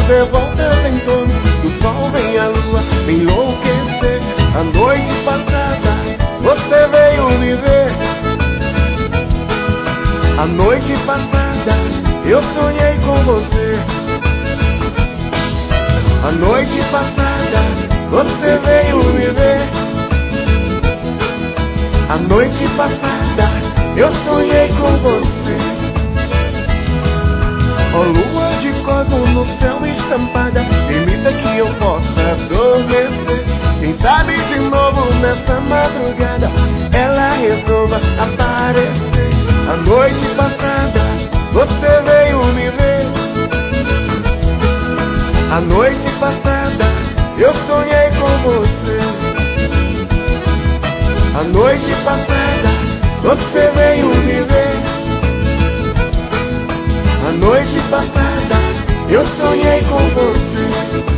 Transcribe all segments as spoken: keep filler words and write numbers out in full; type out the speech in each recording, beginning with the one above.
de volta em torno do sol, vem a lua me enlouquecer. A noite passada você veio me ver. A noite passada eu sonhei com você. A noite passada você veio me ver. A noite passada eu sonhei com você. Ó lua de cosmo no céu estampada, permita que eu possa adormecer. Quem sabe de novo nessa madrugada ela resolva aparecer. A noite passada você veio me ver. A noite passada eu sonhei com você. A noite passada você veio me ver. A noite passada eu sonhei com você.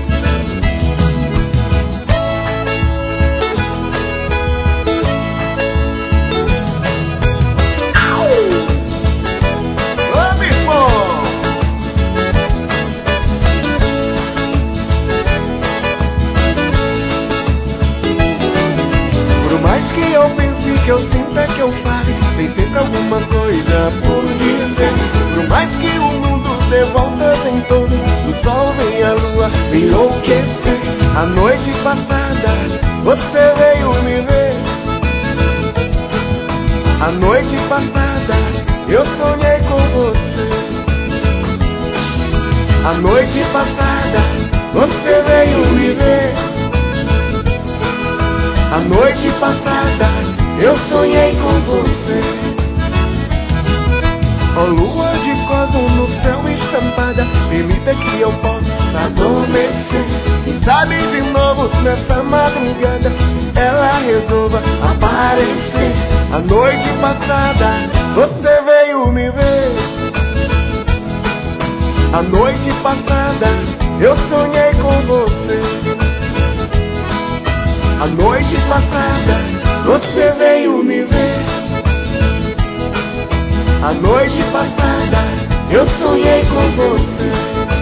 Que eu sinta, que eu fale, tem sempre alguma coisa por dizer. Por mais que o mundo dê voltas em torno do sol, vem a lua me enlouquecer. A noite passada você veio me ver. A noite passada eu sonhei com você. A noite passada você veio me ver. A noite passada eu sonhei com você. Ó lua de cosmo no céu estampada, permita que eu possa adormecer. Quem sabe de novo nessa madrugada ela resolva aparecer. A noite passada você veio me ver. A noite passada eu sonhei com você. A noite passada você veio me ver. A noite passada eu sonhei com você.